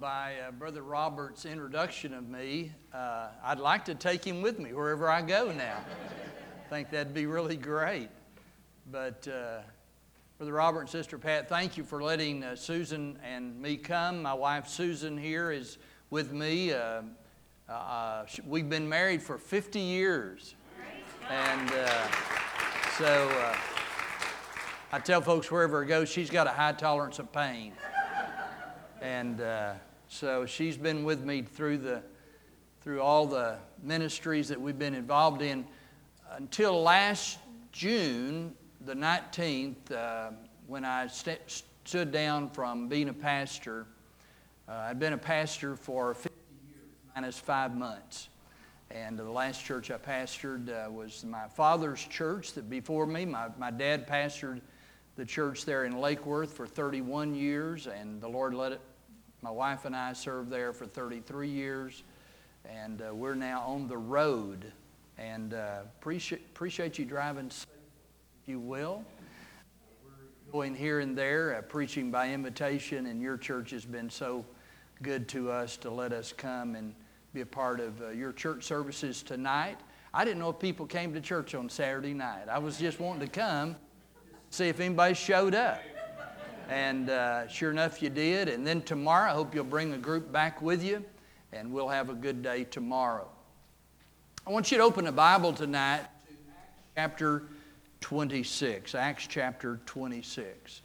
by Brother Robert's introduction of me. I'd like to take him with me wherever I go now. I think that'd be really great. But Brother Robert and Sister Pat, thank you for letting Susan and me come. My wife Susan here is with me. We've been married for 50 years. And so I tell folks wherever I go, she's got a high tolerance of pain. And so she's been with me through all the ministries that we've been involved in until last June the 19th, when I stood down from being a pastor. I'd been a pastor for 50 years, minus 5 months. And the last church I pastored was my father's church that before me. My dad pastored the church there in Lake Worth for 31 years, and the Lord let it. My wife and I served there for 33 years, and we're now on the road. And appreciate you driving safe, if you will. We're going here and there, preaching by invitation, and your church has been so good to us to let us come and be a part of your church services tonight. I didn't know if people came to church on Saturday night. I was just wanting to come, see if anybody showed up. And sure enough, you did. And then tomorrow, I hope you'll bring a group back with you, and we'll have a good day tomorrow. I want you to open the Bible tonight to Acts chapter 26. Acts chapter 26.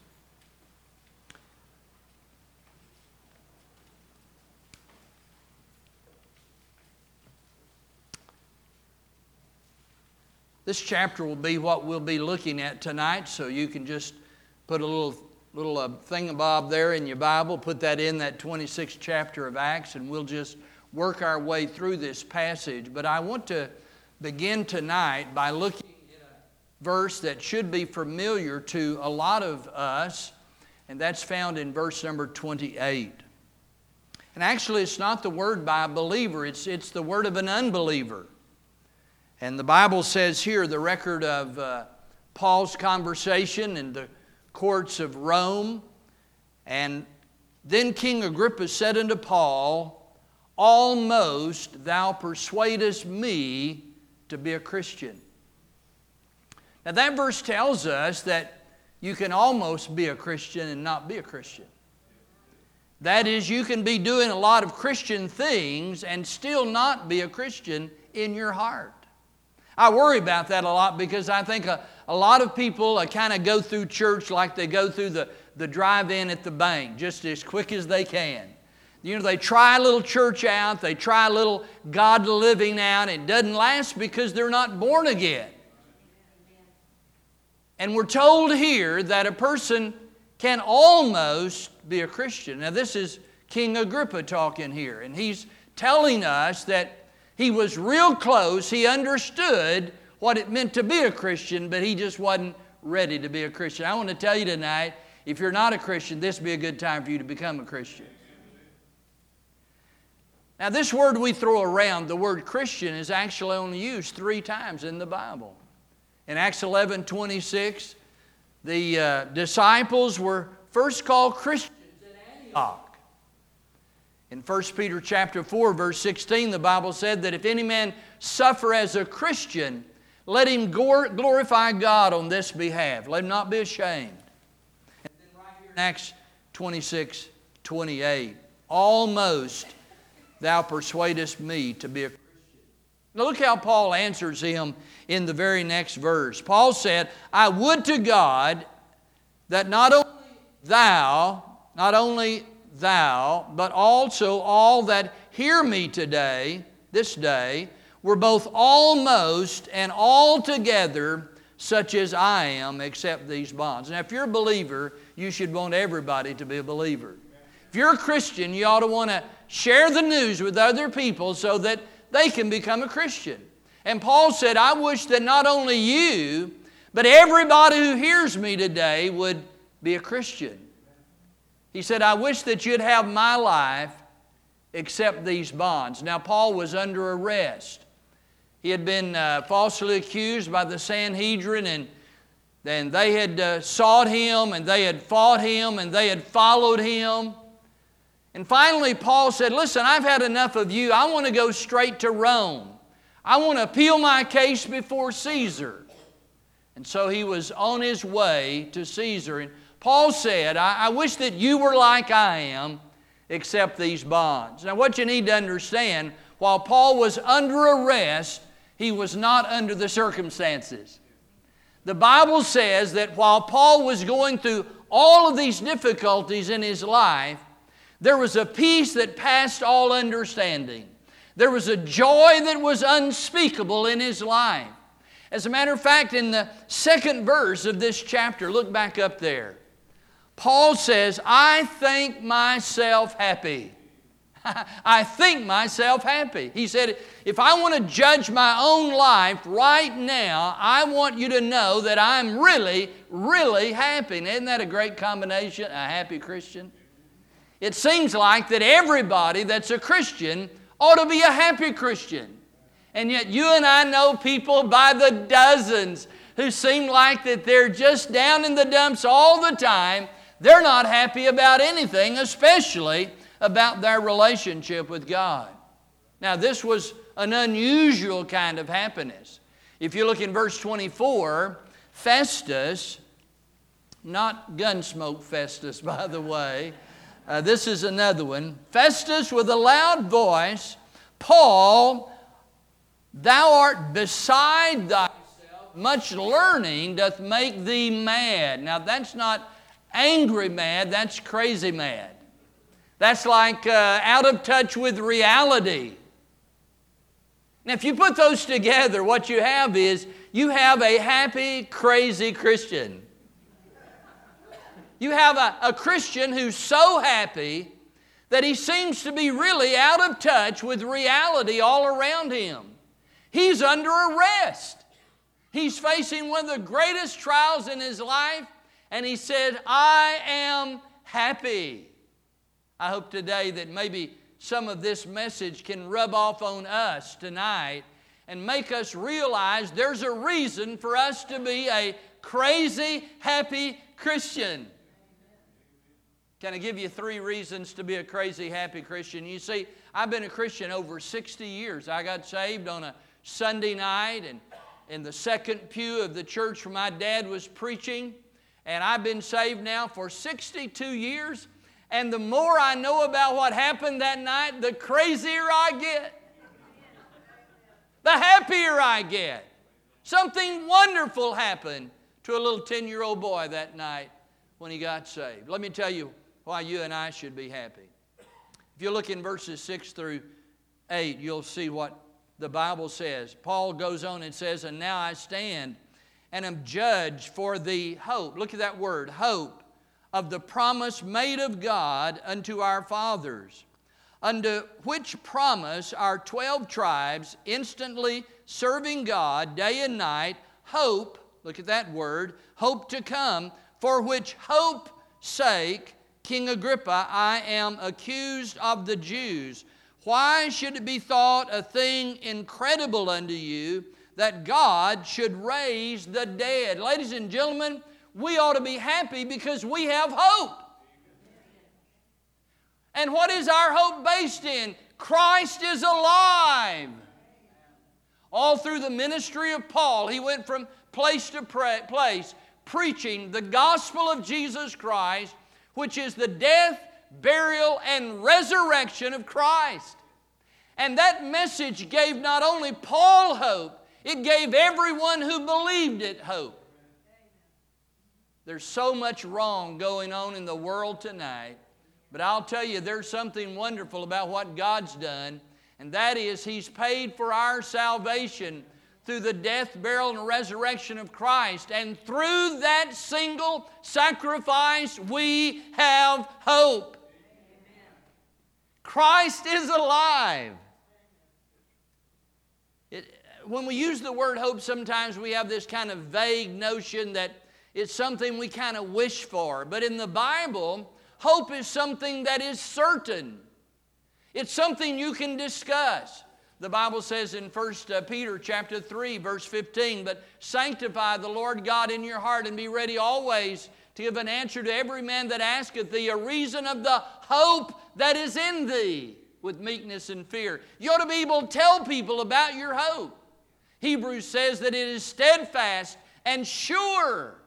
This chapter will be what we'll be looking at tonight, so you can just put a little thingamabob there in your Bible, put that in that 26th chapter of Acts, and we'll just work our way through this passage. But I want to begin tonight by looking at a verse that should be familiar to a lot of us, and that's found in verse number 28. And actually, it's not the word by a believer, it's the word of an unbeliever. And the Bible says here, the record of Paul's conversation in the courts of Rome. And then King Agrippa said unto Paul, almost thou persuadest me to be a Christian. Now that verse tells us that you can almost be a Christian and not be a Christian. That is, you can be doing a lot of Christian things and still not be a Christian in your heart. I worry about that a lot because I think a lot of people kind of go through church like they go through the drive-in at the bank, just as quick as they can. You know, they try a little church out, they try a little God living out, and it doesn't last because they're not born again. And we're told here that a person can almost be a Christian. Now this is King Agrippa talking here, and he's telling us that he was real close. He understood what it meant to be a Christian, but he just wasn't ready to be a Christian. I want to tell you tonight, if you're not a Christian, this would be a good time for you to become a Christian. Now, this word we throw around, the word Christian, is actually only used 3 times in the Bible. In Acts 11:26, the disciples were first called Christians in Antioch. In 1 Peter chapter 4, verse 16, the Bible said that if any man suffer as a Christian, let him glorify God on this behalf. Let him not be ashamed. And then right here in Acts 26:28, almost thou persuadest me to be a Christian. Now look how Paul answers him in the very next verse. Paul said, I would to God that not only thou, but also all that hear me today, this day, were both almost and altogether such as I am, except these bonds. Now, if you're a believer, you should want everybody to be a believer. If you're a Christian, you ought to want to share the news with other people so that they can become a Christian. And Paul said, I wish that not only you, but everybody who hears me today would be a Christian. He said, I wish that you'd have my life except these bonds. Now, Paul was under arrest. He had been falsely accused by the Sanhedrin, and then they had sought him, and they had fought him, and they had followed him. And finally, Paul said, listen, I've had enough of you. I want to go straight to Rome. I want to appeal my case before Caesar. And so he was on his way to Caesar. And Paul said, I wish that you were like I am, except these bonds. Now what you need to understand, while Paul was under arrest, he was not under the circumstances. The Bible says that while Paul was going through all of these difficulties in his life, there was a peace that passed all understanding. There was a joy that was unspeakable in his life. As a matter of fact, in the second verse of this chapter, look back up there, Paul says, I think myself happy. I think myself happy. He said, if I want to judge my own life right now, I want you to know that I'm really, really happy. And isn't that a great combination, a happy Christian? It seems like that everybody that's a Christian ought to be a happy Christian. And yet you and I know people by the dozens who seem like that they're just down in the dumps all the time. They're not happy about anything, especially about their relationship with God. Now, this was an unusual kind of happiness. If you look in verse 24, Festus, not Gunsmoke Festus, by the way, this is another one. Festus, with a loud voice, Paul, thou art beside thyself, much learning doth make thee mad. Now, that's not angry mad, that's crazy mad. That's like out of touch with reality. Now, if you put those together, what you have is you have a happy, crazy Christian. You have a Christian who's so happy that he seems to be really out of touch with reality all around him. He's under arrest. He's facing one of the greatest trials in his life, and he said, I am happy. I hope today that maybe some of this message can rub off on us tonight and make us realize there's a reason for us to be a crazy, happy Christian. Can I give you 3 reasons to be a crazy, happy Christian? You see, I've been a Christian over 60 years. I got saved on a Sunday night and in the second pew of the church where my dad was preaching. And I've been saved now for 62 years. And the more I know about what happened that night, the crazier I get. The happier I get. Something wonderful happened to a little 10-year-old boy that night when he got saved. Let me tell you why you and I should be happy. If you look in verses 6 through 8, you'll see what the Bible says. Paul goes on and says, and now I stand and am judged for the hope. Look at that word, hope, of the promise made of God unto our fathers, unto which promise our 12 tribes, instantly serving God day and night, hope, look at that word, hope to come, for which hope's sake, King Agrippa, I am accused of the Jews. Why should it be thought a thing incredible unto you that God should raise the dead? Ladies and gentlemen, we ought to be happy because we have hope. And what is our hope based in? Christ is alive. All through the ministry of Paul, he went from place to place preaching the gospel of Jesus Christ, which is the death, burial, and resurrection of Christ. And that message gave not only Paul hope, it gave everyone who believed it hope. There's so much wrong going on in the world tonight, but I'll tell you there's something wonderful about what God's done, and that is He's paid for our salvation through the death, burial, and resurrection of Christ. And through that single sacrifice, we have hope. Amen. Christ is alive. When we use the word hope, sometimes we have this kind of vague notion that it's something we kind of wish for. But in the Bible, hope is something that is certain. It's something you can discuss. The Bible says in 1 Peter chapter 3, verse 15, but sanctify the Lord God in your heart and be ready always to give an answer to every man that asketh thee a reason of the hope that is in thee with meekness and fear. You ought to be able to tell people about your hope. Hebrews says that it is steadfast and sure.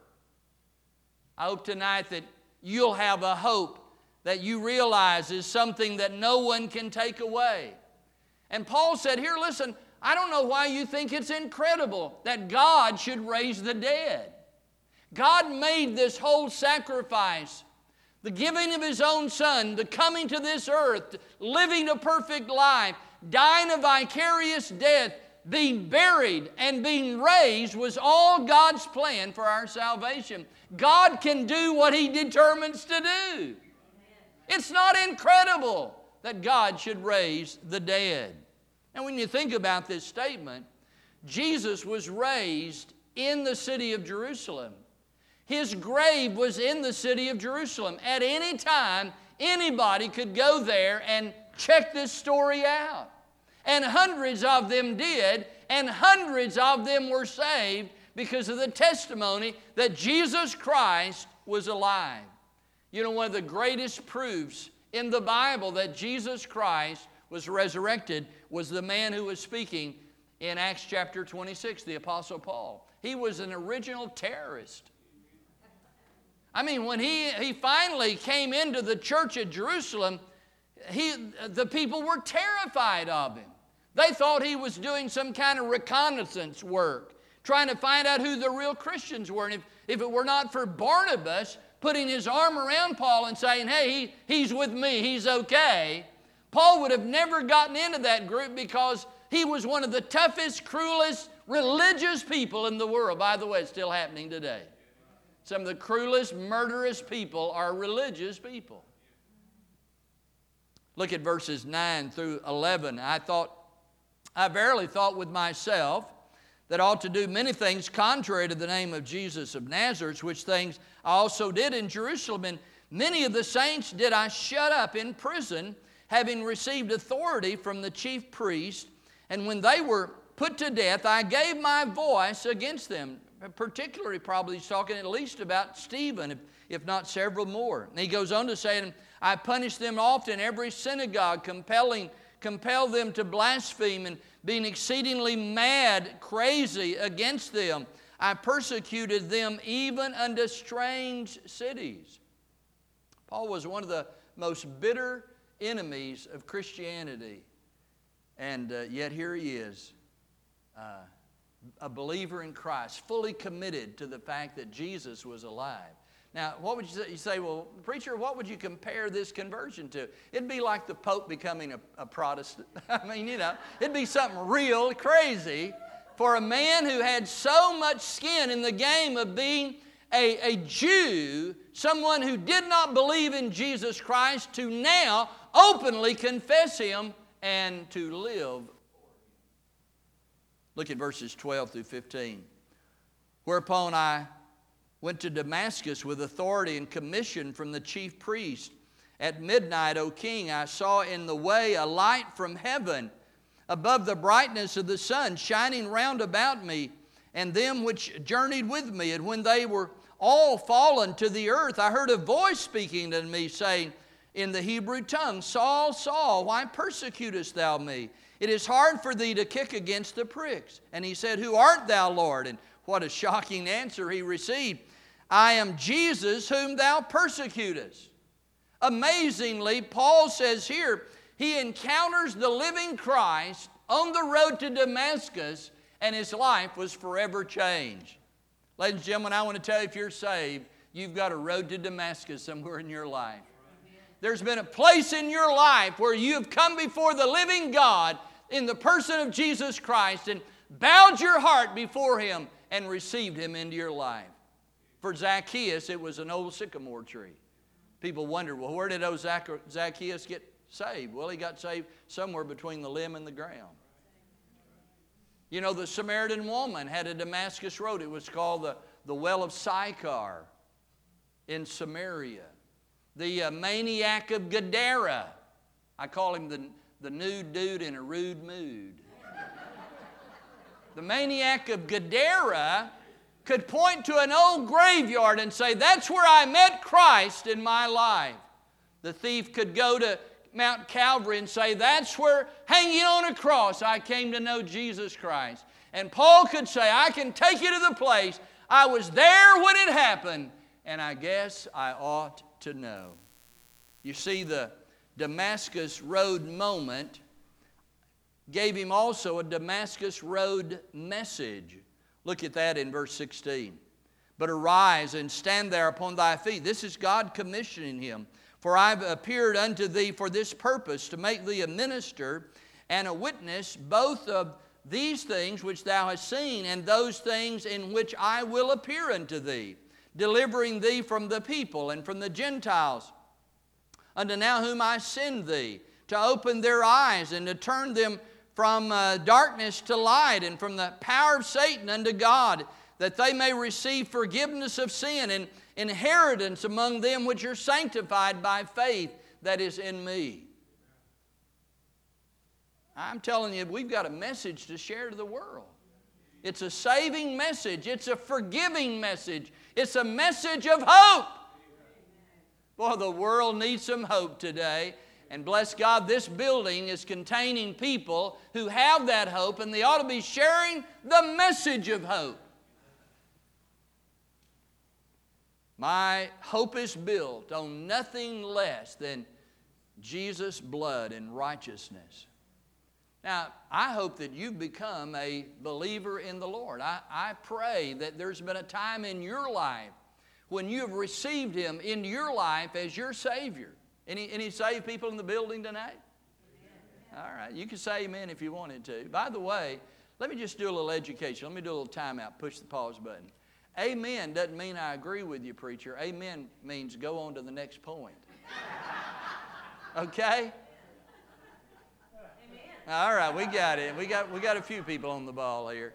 I hope tonight that you'll have a hope that you realize is something that no one can take away. And Paul said, here, listen, I don't know why you think it's incredible that God should raise the dead. God made this whole sacrifice, the giving of His own Son, the coming to this earth, living a perfect life, dying a vicarious death, being buried and being raised was all God's plan for our salvation. God can do what He determines to do. It's not incredible that God should raise the dead. And when you think about this statement, Jesus was raised in the city of Jerusalem. His grave was in the city of Jerusalem. At any time, anybody could go there and check this story out. And hundreds of them did, and hundreds of them were saved because of the testimony that Jesus Christ was alive. You know, one of the greatest proofs in the Bible that Jesus Christ was resurrected was the man who was speaking in Acts chapter 26, the Apostle Paul. He was an original terrorist. I mean, when he finally came into the church at Jerusalem, the people were terrified of him. They thought he was doing some kind of reconnaissance work, trying to find out who the real Christians were. And if it were not for Barnabas putting his arm around Paul and saying, hey, he's with me, he's okay, Paul would have never gotten into that group because he was one of the toughest, cruelest, religious people in the world. By the way, it's still happening today. Some of the cruelest, murderous people are religious people. Look at verses 9 through 11. I verily thought with myself that I ought to do many things contrary to the name of Jesus of Nazareth, which things I also did in Jerusalem. And many of the saints did I shut up in prison, having received authority from the chief priest. And when they were put to death, I gave my voice against them. Particularly, probably he's talking at least about Stephen, if not several more. And he goes on to say, I punished them often in every synagogue, compelled them to blaspheme, and being exceedingly mad, crazy against them, I persecuted them even unto strange cities. Paul was one of the most bitter enemies of Christianity. And yet here he is, a believer in Christ, fully committed to the fact that Jesus was alive. Now, what would you say? You say, well, preacher, what would you compare this conversion to? It'd be like the Pope becoming a Protestant. I mean, you know, it'd be something real crazy for a man who had so much skin in the game of being a Jew, someone who did not believe in Jesus Christ, to now openly confess Him and to live. Look at verses 12 through 15. Whereupon I went to Damascus with authority and commission from the chief priest. At midnight, O king, I saw in the way a light from heaven, above the brightness of the sun, shining round about me, and them which journeyed with me. And when they were all fallen to the earth, I heard a voice speaking to me, saying in the Hebrew tongue, Saul, Saul, why persecutest thou me? It is hard for thee to kick against the pricks. And he said, Who art thou, Lord? And what a shocking answer he received. I am Jesus whom thou persecutest. Amazingly, Paul says here, he encounters the living Christ on the road to Damascus, and his life was forever changed. Ladies and gentlemen, I want to tell you, if you're saved, you've got a road to Damascus somewhere in your life. There's been a place in your life where you have come before the living God in the person of Jesus Christ and bowed your heart before Him and received Him into your life. For Zacchaeus, it was an old sycamore tree. People wonder, well, where did old Zacchaeus get saved? Well, he got saved somewhere between the limb and the ground. You know, the Samaritan woman had a Damascus road. It was called the Well of Sychar in Samaria. The maniac of Gadara. I call him the nude dude in a rude mood. The maniac of Gadara could point to an old graveyard and say, that's where I met Christ in my life. The thief could go to Mount Calvary and say, that's where, hanging on a cross, I came to know Jesus Christ. And Paul could say, I can take you to the place. I was there when it happened, and I guess I ought to know. You see, the Damascus Road moment gave him also a Damascus Road message. Look at that in verse 16. But arise and stand there upon thy feet. This is God commissioning him. For I've appeared unto thee for this purpose, to make thee a minister and a witness both of these things which thou hast seen, and those things in which I will appear unto thee, delivering thee from the people and from the Gentiles, unto now whom I send thee, to open their eyes and to turn them from darkness to light, and from the power of Satan unto God, that they may receive forgiveness of sin and inheritance among them which are sanctified by faith that is in me. I'm telling you, we've got a message to share to the world. It's a saving message. It's a forgiving message. It's a message of hope. Boy, the world needs some hope today. And bless God, this building is containing people who have that hope, and they ought to be sharing the message of hope. My hope is built on nothing less than Jesus' blood and righteousness. Now, I hope that you become a believer in the Lord. I pray that there's been a time in your life when you have received Him into your life as your Savior. Any saved people in the building tonight? Amen. All right, you can say amen if you wanted to. By the way, let me just do a little education. Let me do a little timeout, push the pause button. Amen doesn't mean I agree with you, preacher. Amen means go on to the next point. Okay? Amen. All right, we got it. We got a few people on the ball here.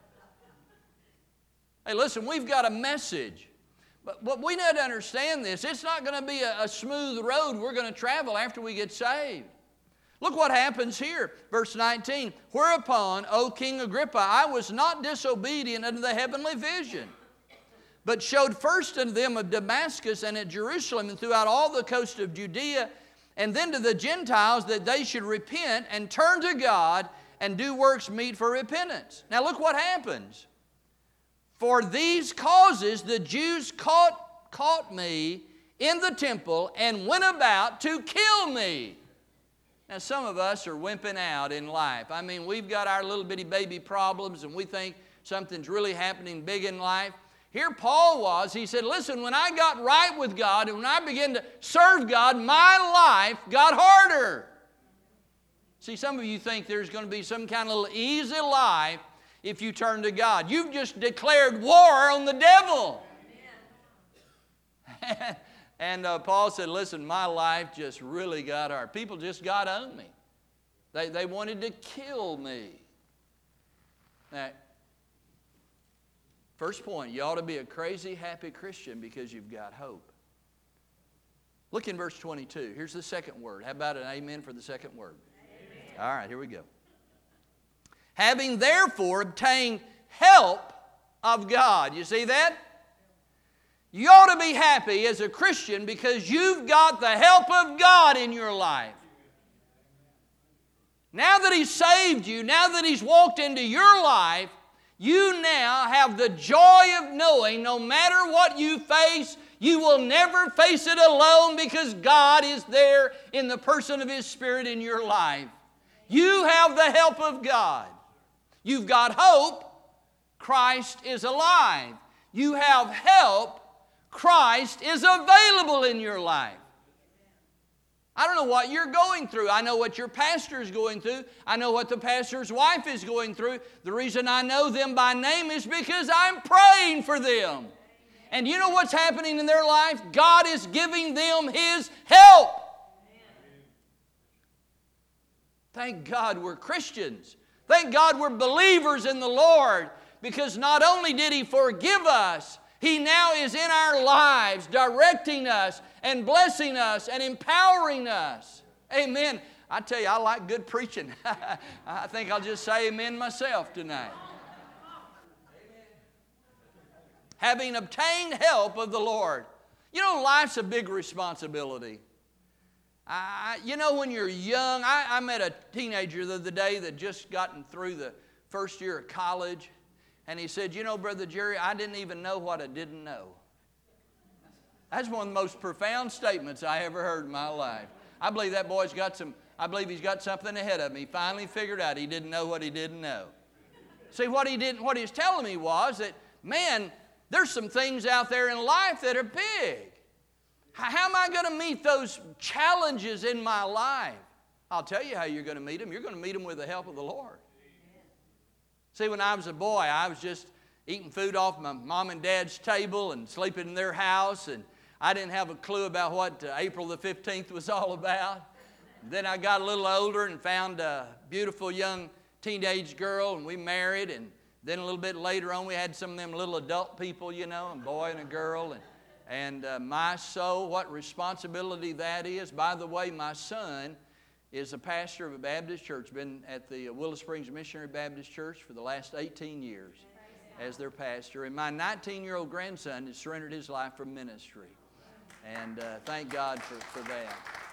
Hey, listen, we've got a message. But we need to understand this. It's not going to be a smooth road we're going to travel after we get saved. Look what happens here. Verse 19. Whereupon, O King Agrippa, I was not disobedient unto the heavenly vision, but showed first unto them of Damascus and at Jerusalem and throughout all the coast of Judea, and then to the Gentiles, that they should repent and turn to God and do works meet for repentance. Now look what happens. For these causes the Jews caught me in the temple and went about to kill me. Now some of us are wimping out in life. I mean, we've got our little bitty baby problems and we think something's really happening big in life. Here Paul was. He said, listen, when I got right with God and when I began to serve God, my life got harder. See, some of you think there's going to be some kind of little easy life if you turn to God. You've just declared war on the devil. And Paul said, listen, my life just really got hard. People just got on me. They wanted to kill me. Now, first point, you ought to be a crazy, happy Christian because you've got hope. Look in verse 22. Here's the second word. How about an amen for the second word? Amen. All right, here we go. Having therefore obtained help of God. You see that? You ought to be happy as a Christian because you've got the help of God in your life. Now that He's saved you, now that He's walked into your life, you now have the joy of knowing no matter what you face, you will never face it alone because God is there in the person of His Spirit in your life. You have the help of God. You've got hope. Christ is alive. You have help. Christ is available in your life. I don't know what you're going through. I know what your pastor is going through. I know what the pastor's wife is going through. The reason I know them by name is because I'm praying for them. And you know what's happening in their life? God is giving them His help. Thank God we're Christians. Thank God we're believers in the Lord, because not only did He forgive us, He now is in our lives, directing us and blessing us and empowering us. Amen. I tell you, I like good preaching. I think I'll just say amen myself tonight. having obtained help of the Lord. You know, life's a big responsibility. When you're young, I met a teenager the other day that just gotten through the first year of college, and he said, Brother Jerry, I didn't even know what I didn't know. That's one of the most profound statements I ever heard in my life. I believe that boy's he's got something ahead of him. He finally figured out he didn't know what he didn't know. See, what he was telling me was that, man, there's some things out there in life that are big. How am I going to meet those challenges in my life? I'll tell you how you're going to meet them. You're going to meet them with the help of the Lord. See, when I was a boy, I was just eating food off my mom and dad's table and sleeping in their house, and I didn't have a clue about what April the 15th was all about. Then I got a little older and found a beautiful young teenage girl, and we married, and then a little bit later on we had some of them little adult people, a boy and a girl, and my soul, what responsibility that is. By the way, my son is a pastor of a Baptist church, been at the Willow Springs Missionary Baptist Church for the last 18 years as their pastor. And my 19-year-old grandson has surrendered his life for ministry. And thank God for that.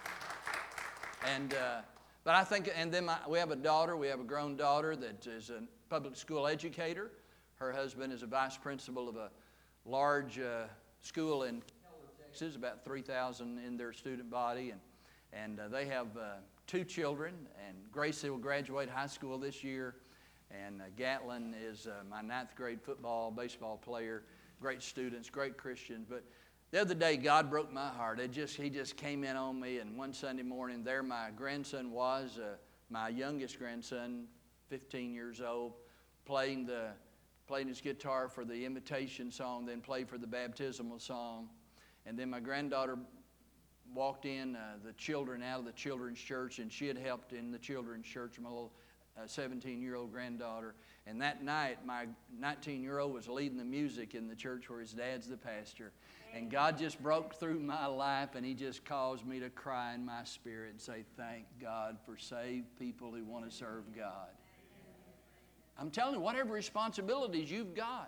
But I think, and then we have a daughter, we have a grown daughter that is a public school educator. Her husband is a vice principal of a large school in Texas, about 3,000 in their student body. And they have 2 children, and Gracie will graduate high school this year. And Gatlin is my 9th grade baseball player. Great students, great Christians. But the other day, God broke my heart. He just came in on me, and one Sunday morning, there my grandson was, my youngest grandson, 15 years old, playing his guitar for the invitation song, then played for the baptismal song. And then my granddaughter walked in the children out of the children's church, and she had helped in the children's church, my little 17-year-old granddaughter. And that night, my 19-year-old was leading the music in the church where his dad's the pastor. And God just broke through my life, and He just caused me to cry in my spirit and say, thank God for saved people who want to serve God. I'm telling you, whatever responsibilities you've got,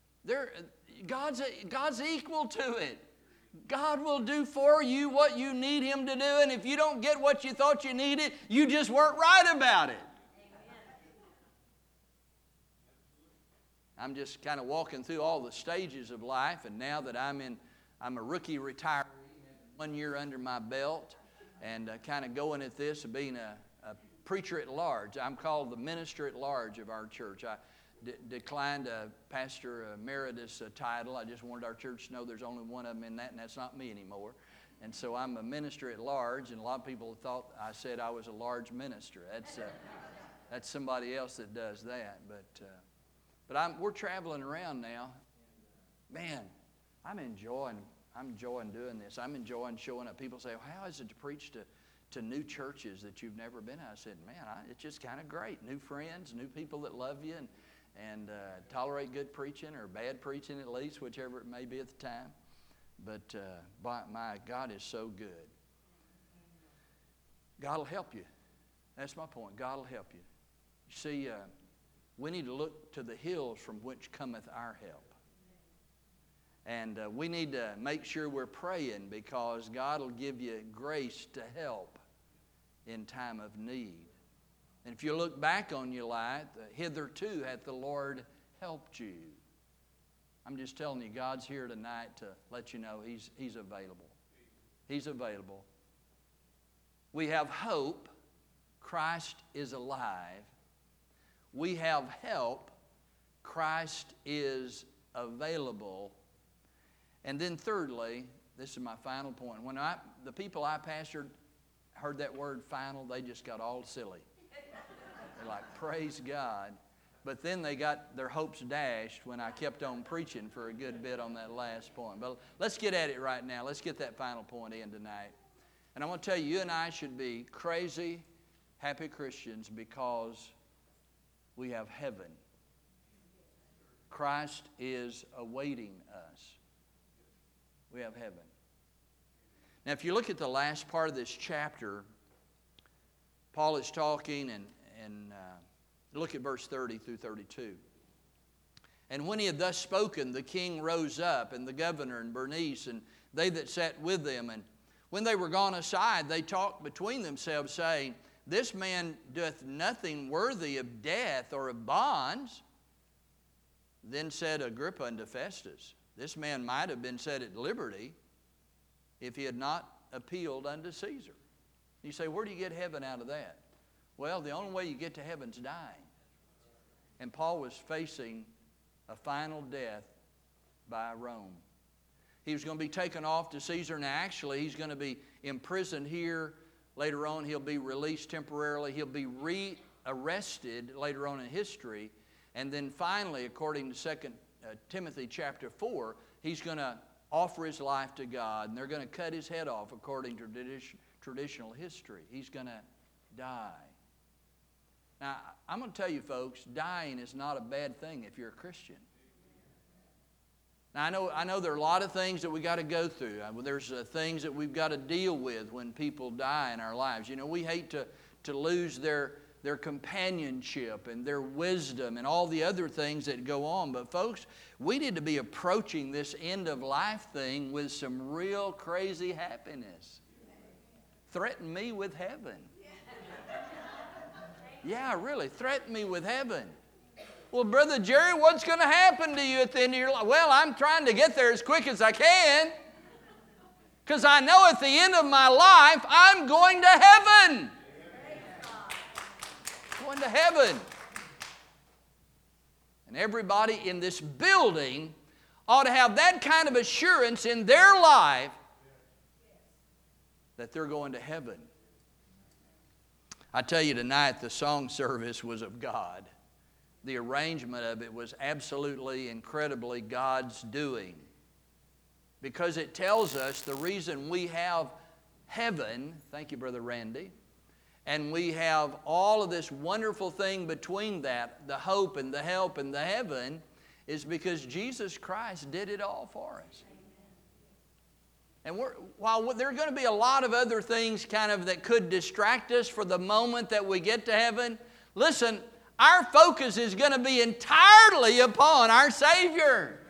God's equal to it. God will do for you what you need Him to do, and if you don't get what you thought you needed, you just weren't right about it. I'm just kind of walking through all the stages of life, and now that I'm a rookie retiree, 1 year under my belt, and kind of going at this of being a preacher at large. I'm called the minister at large of our church. I declined a pastor emeritus title. I just wanted our church to know there's only one of them in that, and that's not me anymore. And so I'm a minister at large, and a lot of people thought I said I was a large minister. That's somebody else that does that. But we're traveling around now. Man, I'm enjoying doing this. I'm enjoying showing up. People say, how is it to preach to new churches that you've never been at? I said, man, it's just kind of great. New friends, new people that love you and tolerate good preaching or bad preaching at least, whichever it may be at the time. But my God is so good. God will help you. That's my point. God will help you. You see, we need to look to the hills from which cometh our help. And we need to make sure we're praying, because God will give you grace to help in time of need. And if you look back on your life, hitherto hath the Lord helped you. I'm just telling you, God's here tonight to let you know He's available. He's available. We have hope. Christ is alive. We have help. Christ is available. And then thirdly, this is my final point. When the people I pastored heard that word final, they just got all silly. They're like, praise God. But then they got their hopes dashed when I kept on preaching for a good bit on that last point. But let's get at it right now. Let's get that final point in tonight. And I want to tell you, you and I should be crazy, happy Christians because we have heaven. Christ is awaiting us. We have heaven. Now, if you look at the last part of this chapter, Paul is talking, and look at verse 30 through 32. And when he had thus spoken, the king rose up, and the governor, and Bernice, and they that sat with them. And when they were gone aside, they talked between themselves, saying, This man doth nothing worthy of death or of bonds. Then said Agrippa unto Festus, This man might have been set at liberty if he had not appealed unto Caesar. You say, where do you get heaven out of that? Well, the only way you get to heaven is dying. And Paul was facing a final death by Rome. He was going to be taken off to Caesar. Now, actually, he's going to be imprisoned here. Later on, he'll be released temporarily. He'll be re-arrested later on in history. And then finally, according to 2 Timothy chapter 4, he's going to offer his life to God. And they're going to cut his head off according to traditional history. He's going to die. Now, I'm going to tell you folks, dying is not a bad thing if you're a Christian. Now, I know there are a lot of things that we got to go through. There's things that we've got to deal with when people die in our lives. You know, we hate to lose their companionship and their wisdom and all the other things that go on. But folks, we need to be approaching this end of life thing with some real crazy happiness. Threaten me with heaven. Yeah, really, threaten me with heaven. Well, Brother Jerry, what's going to happen to you at the end of your life? Well, I'm trying to get there as quick as I can, because I know at the end of my life, I'm going to heaven. Going to heaven. And everybody in this building ought to have that kind of assurance in their life that they're going to heaven. I tell you tonight, the song service was of God. The arrangement of it was absolutely, incredibly God's doing. Because it tells us the reason we have heaven, thank you, Brother Randy, and we have all of this wonderful thing between that, the hope and the help and the heaven, is because Jesus Christ did it all for us. And while there are going to be a lot of other things kind of that could distract us for the moment that we get to heaven, listen, our focus is going to be entirely upon our Savior.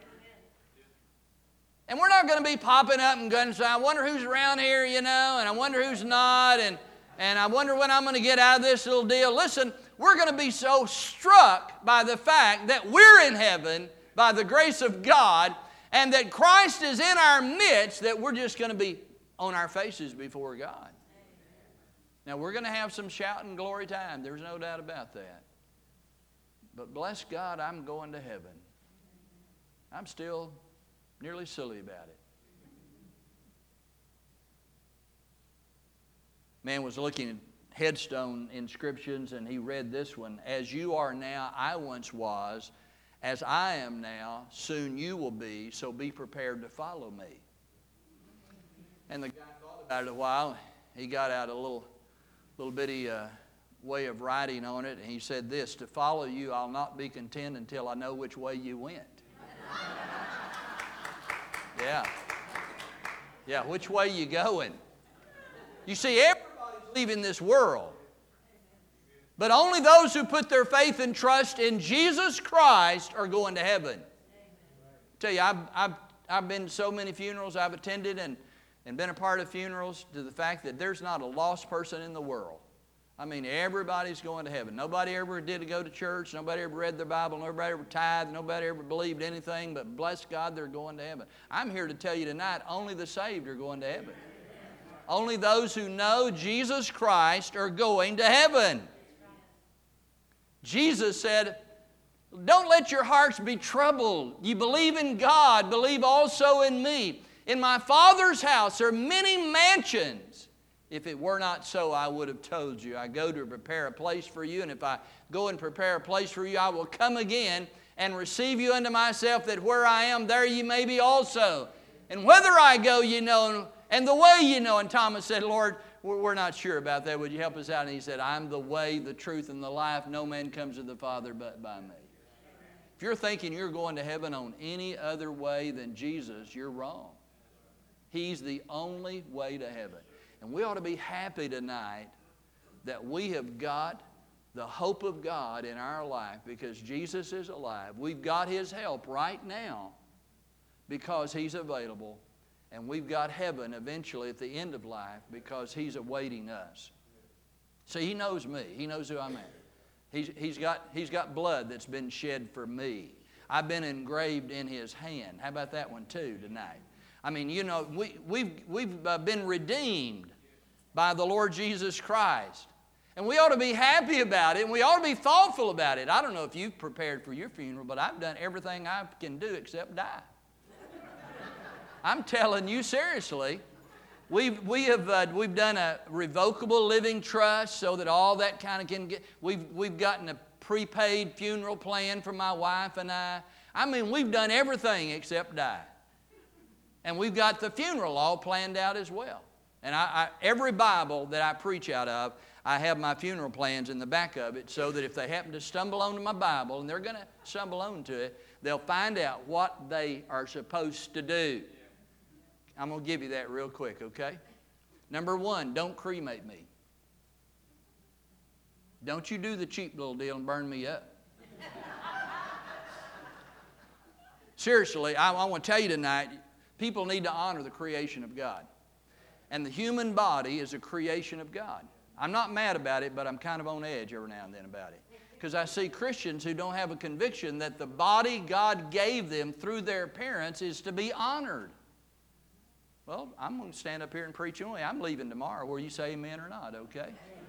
And we're not going to be popping up and going, so I wonder who's around here, you know, and I wonder who's not, and I wonder when I'm going to get out of this little deal. Listen, we're going to be so struck by the fact that we're in heaven by the grace of God, and that Christ is in our midst, that we're just going to be on our faces before God. Now, we're going to have some shouting glory time. There's no doubt about that. But bless God, I'm going to heaven. I'm still nearly silly about it. Man was looking at headstone inscriptions, and he read this one. As you are now, I once was. As I am now, soon you will be, so be prepared to follow me. And the guy thought about it a while. He got out a little bitty way of writing on it, and he said this: to follow you, I'll not be content until I know which way you went. Yeah, which way you going? You see, everybody's leaving this world. But only those who put their faith and trust in Jesus Christ are going to heaven. I tell you, I've been to so many funerals I've attended and been a part of funerals to the fact that there's not a lost person in the world. I mean, everybody's going to heaven. Nobody ever did go to church. Nobody ever read their Bible. Nobody ever tithed. Nobody ever believed anything. But bless God, they're going to heaven. I'm here to tell you tonight, only the saved are going to heaven. Only those who know Jesus Christ are going to heaven. Jesus said, don't let your hearts be troubled. You believe in God, believe also in me. In my Father's house are many mansions. If it were not so, I would have told you. I go to prepare a place for you, and if I go and prepare a place for you, I will come again and receive you unto myself, that where I am, there you may be also. And whither I go, you know, and the way you know. And Thomas said, Lord, we're not sure about that. Would you help us out? And he said, I'm the way, the truth, and the life. No man comes to the Father but by me. If you're thinking you're going to heaven on any other way than Jesus, you're wrong. He's the only way to heaven. And we ought to be happy tonight that we have got the hope of God in our life because Jesus is alive. We've got His help right now because He's available. And we've got heaven eventually at the end of life because He's awaiting us. See, He knows me. He knows who I'm at. He's got blood that's been shed for me. I've been engraved in His hand. How about that one too tonight? I mean, you know, we've been redeemed by the Lord Jesus Christ. And we ought to be happy about it, and we ought to be thoughtful about it. I don't know if you've prepared for your funeral, but I've done everything I can do except die. I'm telling you seriously. We've done a revocable living trust so that all that kind of can get. We've gotten a prepaid funeral plan for my wife and I. I mean, we've done everything except die. And we've got the funeral all planned out as well. And every Bible that I preach out of, I have my funeral plans in the back of it so that if they happen to stumble onto my Bible, and they're going to stumble onto it, they'll find out what they are supposed to do. I'm going to give you that real quick, okay? Number one, don't cremate me. Don't you do the cheap little deal and burn me up. Seriously, I want to tell you tonight, people need to honor the creation of God. And the human body is a creation of God. I'm not mad about it, but I'm kind of on edge every now and then about it. Because I see Christians who don't have a conviction that the body God gave them through their parents is to be honored. Well, I'm going to stand up here and preach anyway. I'm leaving tomorrow, whether you say amen or not, okay?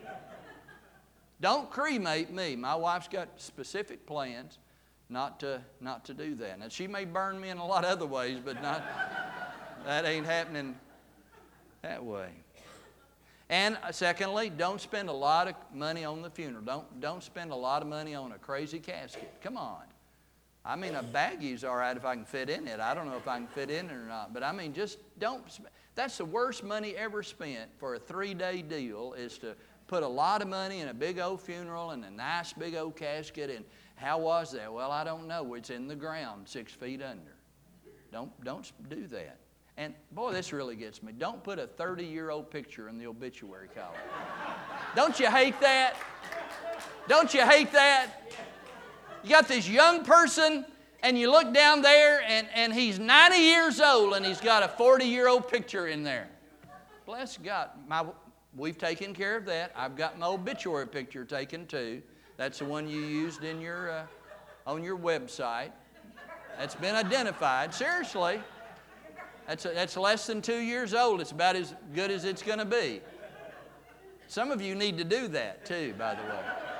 Don't cremate me. My wife's got specific plans not to do that. Now, she may burn me in a lot of other ways, but that ain't happening that way. And secondly, don't spend a lot of money on the funeral. Don't spend a lot of money on a crazy casket. Come on. I mean, a baggie's all right if I can fit in it. I don't know if I can fit in it or not. But I mean, just don't. That's the worst money ever spent for a 3-day deal is to put a lot of money in a big old funeral and a nice big old casket. And how was that? Well, I don't know. It's in the ground 6 feet under. Don't do that. And boy, this really gets me. Don't put a 30-year-old picture in the obituary column. Don't you hate that? Don't you hate that? You got this young person, and you look down there, and he's 90 years old, and he's got a 40-year-old picture in there. Bless God. We've taken care of that. I've got my obituary picture taken too. That's the one you used in your on your website. That's been identified. Seriously. That's less than 2 years old. It's about as good as it's going to be. Some of you need to do that too, by the way.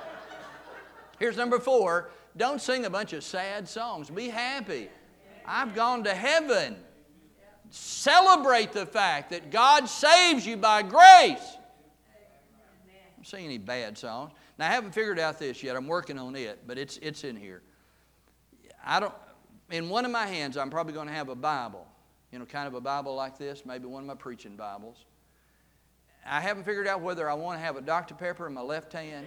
Here's number 4. Don't sing a bunch of sad songs. Be happy. I've gone to heaven. Celebrate the fact that God saves you by grace. Don't sing any bad songs. Now, I haven't figured out this yet. I'm working on it, but it's in here. In one of my hands, I'm probably going to have a Bible. You know, kind of a Bible like this, maybe one of my preaching Bibles. I haven't figured out whether I want to have a Dr. Pepper in my left hand.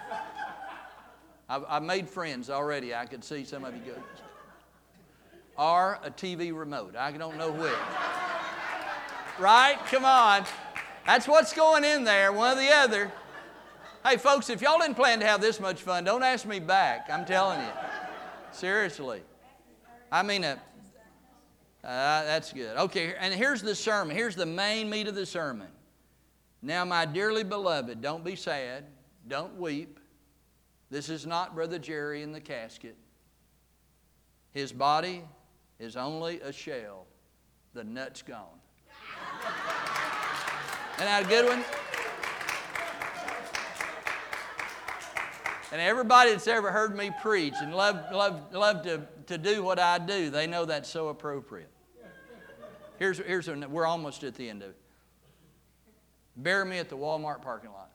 I've made friends already. I could see some of you go. Or a TV remote. I don't know which. Right? Come on. That's what's going in there, one or the other. Hey, folks, if y'all didn't plan to have this much fun, don't ask me back. I'm telling you. Seriously. I mean, that's good. Okay, and here's the sermon. Here's the main meat of the sermon. Now, my dearly beloved, don't be sad. Don't weep. This is not Brother Jerry in the casket. His body is only a shell. The nut's gone. Isn't that a good one? And everybody that's ever heard me preach and love to do what I do, they know that's so appropriate. We're almost at the end of it. Bury me at the Walmart parking lot.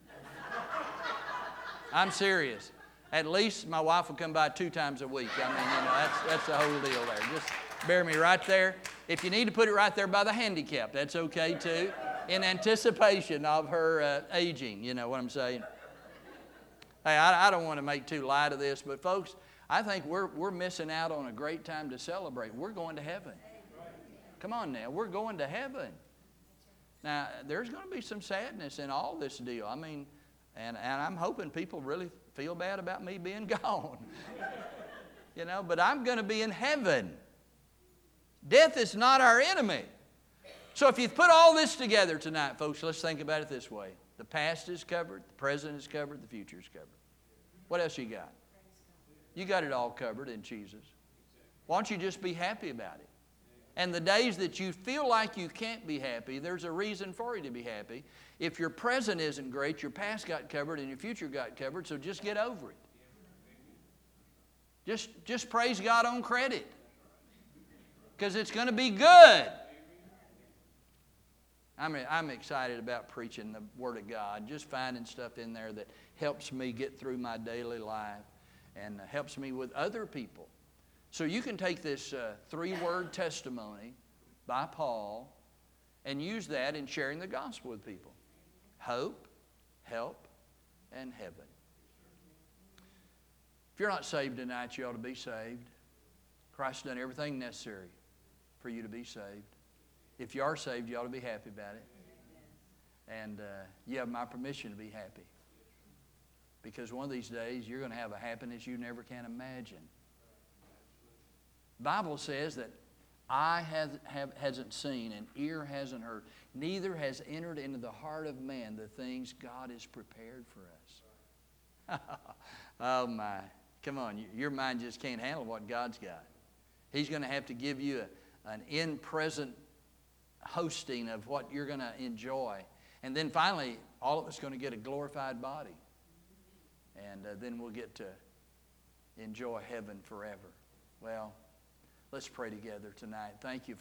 I'm serious. At least my wife will come by 2 times a week. I mean, you know, that's the whole deal there. Just bury me right there. If you need to put it right there by the handicap, that's okay too. In anticipation of her aging, you know what I'm saying? Hey, I don't want to make too light of this, but folks, I think we're missing out on a great time to celebrate. We're going to heaven. Come on now, we're going to heaven. Now, there's going to be some sadness in all this deal. I mean, And I'm hoping people really feel bad about me being gone. You know, but I'm going to be in heaven. Death is not our enemy. So if you put all this together tonight, folks, let's think about it this way. The past is covered, the present is covered, the future is covered. What else you got? You got it all covered in Jesus. Why don't you just be happy about it? And the days that you feel like you can't be happy, there's a reason for you to be happy. If your present isn't great, your past got covered and your future got covered, so just get over it. Just praise God on credit. Because it's going to be good. I'm excited about preaching the Word of God, just finding stuff in there that helps me get through my daily life and helps me with other people. So you can take this 3-word testimony by Paul and use that in sharing the gospel with people. Hope, help, and heaven. If you're not saved tonight, you ought to be saved. Christ's done everything necessary for you to be saved. If you are saved, you ought to be happy about it. And you have my permission to be happy. Because one of these days, you're going to have a happiness you never can imagine. The Bible says that eye hasn't seen and ear hasn't heard, neither has entered into the heart of man the things God has prepared for us. Oh my, come on, your mind just can't handle what God's got. He's going to have to give you an in-present hosting of what you're going to enjoy. And then finally, all of us are going to get a glorified body. And then we'll get to enjoy heaven forever. Well, let's pray together tonight. Thank you